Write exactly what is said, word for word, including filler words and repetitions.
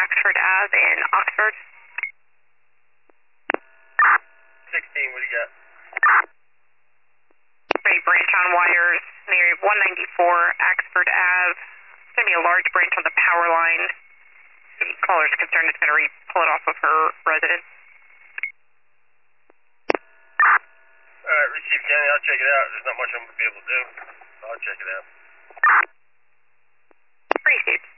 Axford Ave in Oxford. sixteen, what do you got? A branch on wires near one ninety-four Axford Ave. It's going to be a large branch on the power line. The caller's concerned it's going to re-pull it off of her residence. Alright, receive County, I'll check it out. There's not much I'm going to be able to do. I'll check it out. Appreciate it.